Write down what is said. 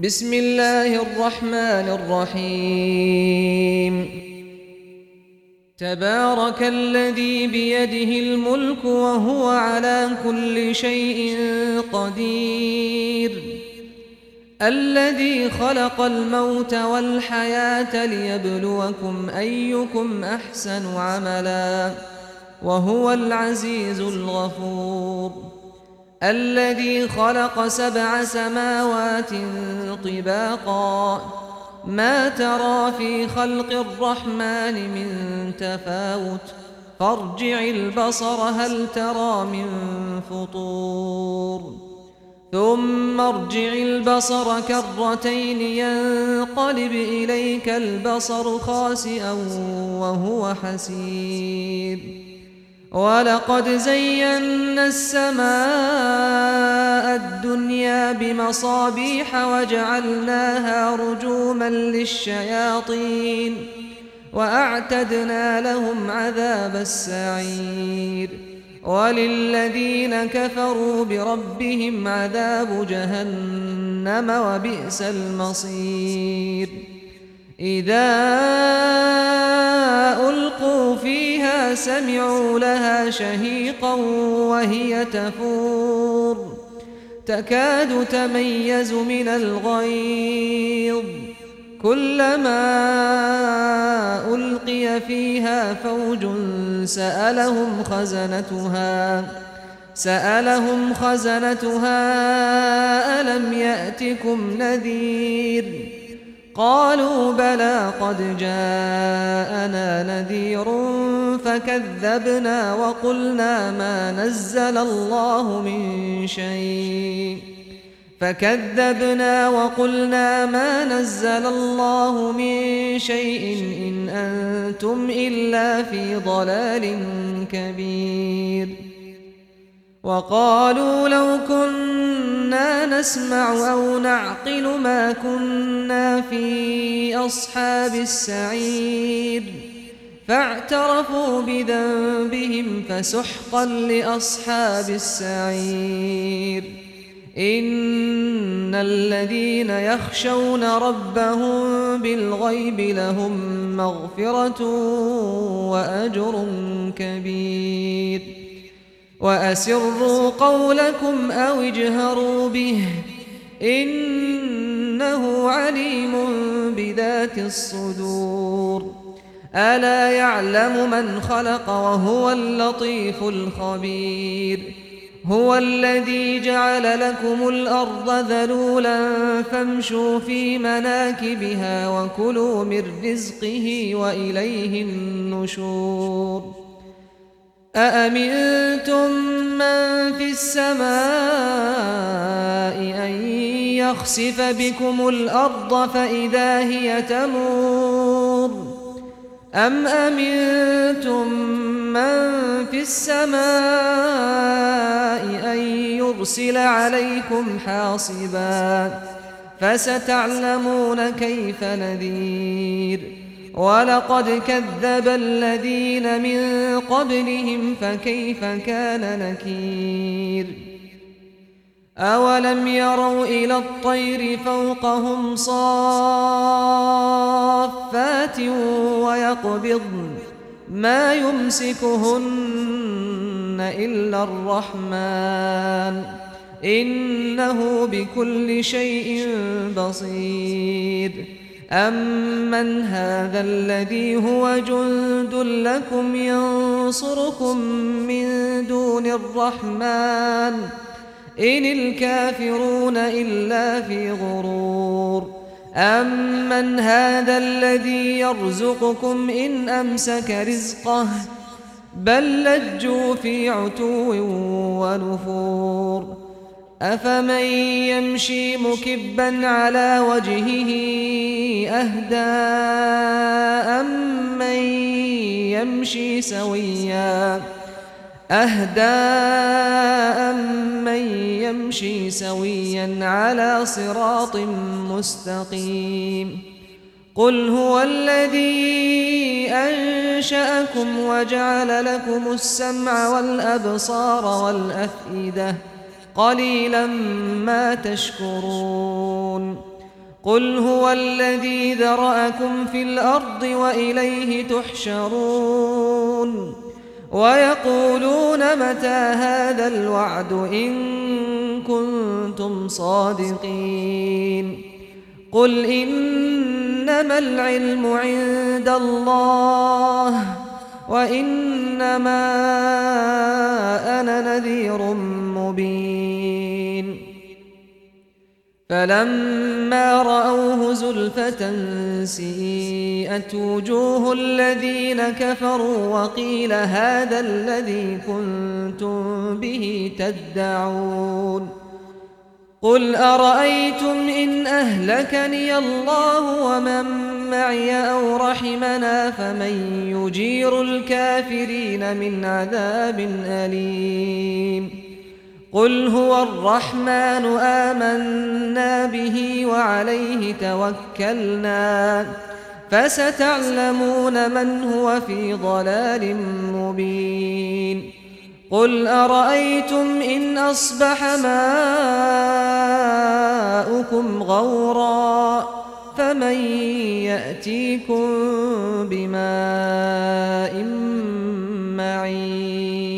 بسم الله الرحمن الرحيم. تبارك الذي بيده الملك وهو على كل شيء قدير، الذي خلق الموت والحياة ليبلوكم أيكم أحسن عملا وهو العزيز الغفور. الذي خلق 7 سماوات طباقا، ما ترى في خلق الرحمن من تفاوت، فارجع البصر هل ترى من فطور، ثم ارجع البصر كرتين ينقلب إليك البصر خاسئا وهو حسير. ولقد زينا السماء الدنيا بمصابيح وجعلناها رجوما للشياطين وأعتدنا لهم عذاب السعير. وللذين كفروا بربهم عذاب جهنم وبئس المصير. إذا ألقوا فيها سمعوا لها شهيقا وهي تفور، تكاد تميز من الغيظ، كلما ألقي فيها فوج سألهم خزنتها ألم يأتكم نذير؟ قالوا بلى قد جاءنا نذير فكذبنا وقلنا ما نزل الله من شيء إن أنتم إلا في ضلال كبير. وقالوا لو كنا نسمع أو نعقل ما كنا في أصحاب السعير، فاعترفوا بذنبهم فسحقا لأصحاب السعير. إن الذين يخشون ربهم بالغيب لهم مغفرة وأجر كبير. وأسروا قولكم أو اجهروا به إنه عليم بذات الصدور. ألا يعلم من خلق وهو اللطيف الخبير. هو الذي جعل لكم الأرض ذلولا فامشوا في مناكبها وكلوا من رزقه وإليه النشور. أأمنتم من في السماء أن يخسف بكم الأرض فإذا هي تمور، أم أمنتم من في السماء أن يرسل عليكم حاصبا، فستعلمون كيف نذير. ولقد كذب الذين من قبلهم فكيف كان نكير. أولم يروا إلى الطير فوقهم صافات ويقبضن ما يمسكهن إلا الرحمن إنه بكل شيء بصير. أمن هذا الذي هو جند لكم ينصركم من دون الرحمن إن الكافرون إلا في غرور. أمن هذا الذي يرزقكم إن أمسك رزقه بل لجوا في عتو ونفور. أفمن يمشي مكبا على وجهه أهدى أمن يمشي سويا على صراط مستقيم. قل هو الذي أنشأكم وجعل لكم السمع والأبصار والأفئدة قليلا ما تشكرون. قل هو الذي ذرأكم في الأرض وإليه تحشرون ويقولون متى هذا الوعد إن كنتم صادقين قل إنما العلم عند الله وإنما أنا نذير مبين فلما رأوه زلفة سيئت وجوه الذين كفروا وقيل هذا الذي كنتم به تدعون قل أرأيتم إن أهلكني الله ومن معي أو رحمنا فمن يجير الكافرين من عذاب أليم قل هو الرحمن آمنا به وعليه توكلنا فستعلمون من هو في ضلال مبين قل أرأيتم إن أصبح ماؤكم غورا فمن يأتيكم بماء معين